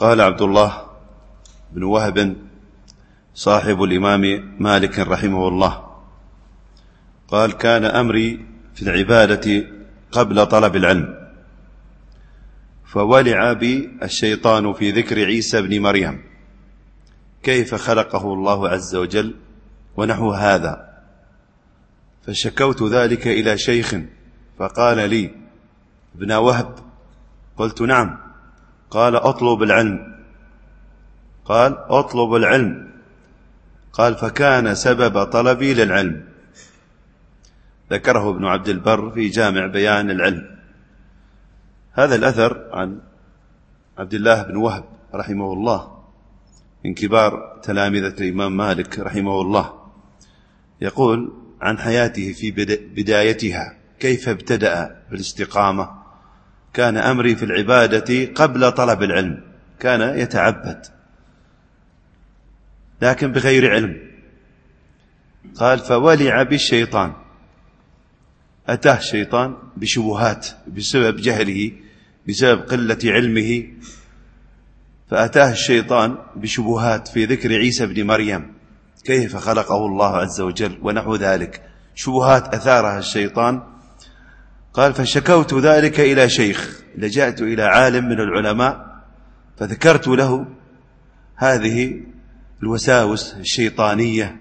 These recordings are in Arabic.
قال عبد الله بن وهب صاحب الإمام مالك رحمه الله قال: كان أمري في العبادة قبل طلب العلم، فولع بي الشيطان في ذكر عيسى بن مريم كيف خلقه الله عز وجل ونحو هذا، فشكوت ذلك إلى شيخ فقال لي: ابن وهب. قلت: نعم. قال: اطلب العلم. قال: اطلب العلم. قال: فكان سبب طلبي للعلم. ذكره ابن عبد البر في جامع بيان العلم. هذا الأثر عن عبد الله بن وهب رحمه الله من كبار تلامذة الإمام مالك رحمه الله، يقول عن حياته في بدايتها كيف ابتدأ بالاستقامة. كان أمري في العبادة قبل طلب العلم، كان يتعبد لكن بغير علم. قال: فولع بالشيطان، أتاه الشيطان بشبهات بسبب جهله، بسبب قلة علمه، فأتاه الشيطان بشبهات في ذكر عيسى بن مريم كيف خلقه الله عز وجل ونحو ذلك، شبهات أثارها الشيطان. قال: فشكوت ذلك إلى شيخ، لجأت إلى عالم من العلماء فذكرت له هذه الوساوس الشيطانية،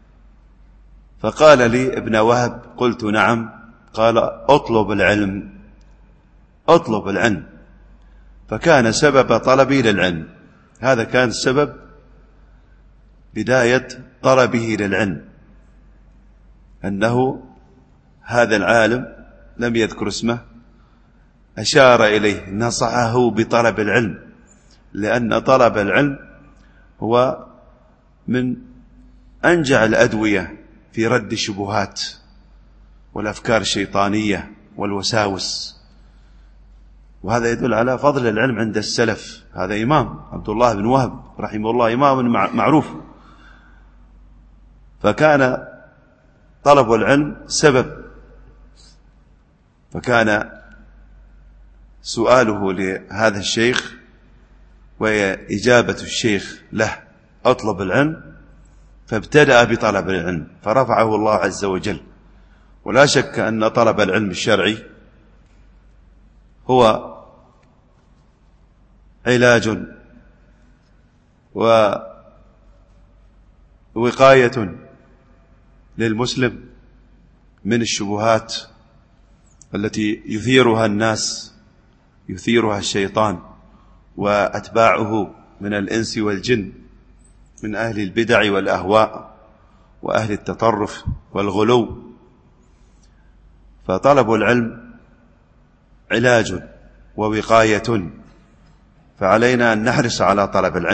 فقال لي: ابن وهب. قلت: نعم. قال: اطلب العلم. اطلب العلم. فكان سبب طلبي للعلم، هذا كان السبب بداية طلبه للعلم، أنه هذا العالم لم يذكر اسمه أشار إليه، نصحه بطلب العلم، لأن طلب العلم هو من أنجع الأدوية في رد الشبهات والأفكار الشيطانية والوساوس، وهذا يدل على فضل العلم عند السلف. هذا إمام عبد الله بن وهب رحمه الله، إمام معروف، فكان طلب العلم سبب، فكان سؤاله لهذا الشيخ وإجابة الشيخ له أطلب العلم، فابتدأ بطلب العلم فرفعه الله عز وجل. ولا شك أن طلب العلم الشرعي هو علاج ووقاية للمسلم من الشبهات التي يثيرها الناس، يثيرها الشيطان وأتباعه من الإنس والجن، من أهل البدع والأهواء وأهل التطرف والغلو. فطلب العلم علاج ووقاية، فعلينا أن نحرص على طلب العلم.